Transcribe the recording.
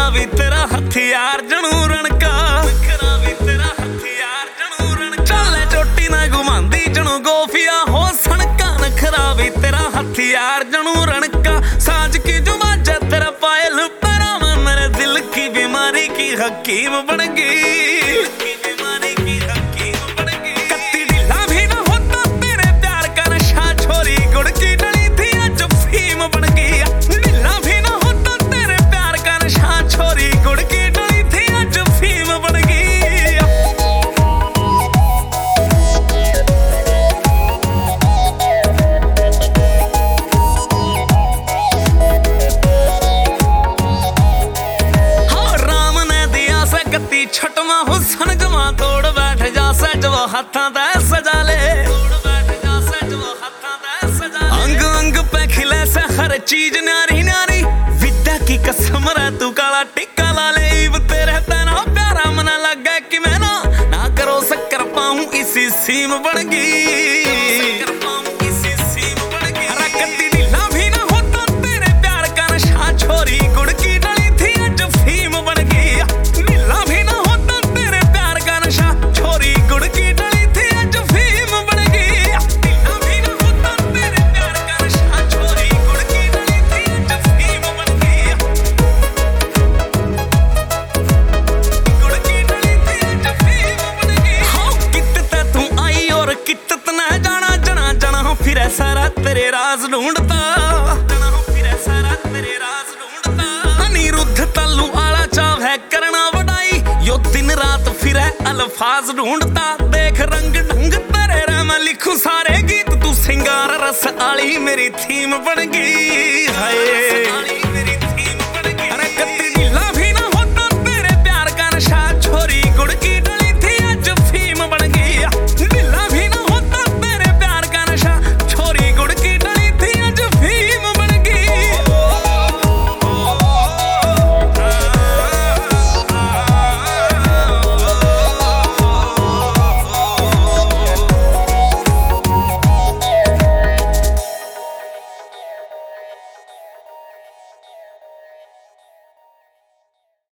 ਵੀ ਤੇਰਾ ਹਥਿਆਰ ਜਣੂ ਰਣਕਾ, ਨਖਰਾ ਵੀ ਤੇਰਾ ਹਥਿਆਰ ਜਣੂ ਰਣਕਾ, ਚੱਲੇ ਚੋਟੀ ਨਾ ਘੁਮਾਉਂਦੀ ਜਣੂ ਗੋਫੀਆ ਹੋ ਸਣਕਾ, ਨਖਰਾ ਵੀ ਤੇਰਾ ਹਥਿਆਰ ਜਣੂ ਰਣਕਾ, ਸਾਜ ਕੀ जुबाजा तेरा पायल परावा, मेरे दिल की बीमारी की हकीम बन गई, बीमारी की हकीम बन गई। कत्ती ढीला भी ना होता तेरे प्यार का नशा, छोरी गुड़ की डली थी अज फीम बन गई, ढीला भी ना होता तेरे प्यार का नशा, छोरी गुड़ की डली थी अज फीम बन गई। छटवा हुसन जमा तोड़ बैठ जा सजवा हाथां दा सजा ले, तोड़ बैठ जा सजवा हाथां दा सजा ले, अंग अंग पे खिले से हर चीज न्यारी न्यारी, विद्या की कसम रे तू काला टिक्का ला ले, ईब तेरे तेना प्यारा मना लगे कि मैं ना करो शक्कर पाऊं इसी सीम बन गई, इसी सीम बन गई। रकती ढीला भी ना होता तेरे प्यार का नशा, छोरी गुड़ की डली थी अज फीम बन गई, फिरे सारा तेरे राज ढूंढता, फिरे सारा तेरे राज ढूंढता, अनिरुद्ध तालू आला चाव है करना वडाई, यो दिन रात फिरे अल्फाज ढूंढता, देख रंग ढंग तेरे रे मैं लिखूं सारे गीत, तू सिंगार रस आली मेरी थीम बन गई। हाय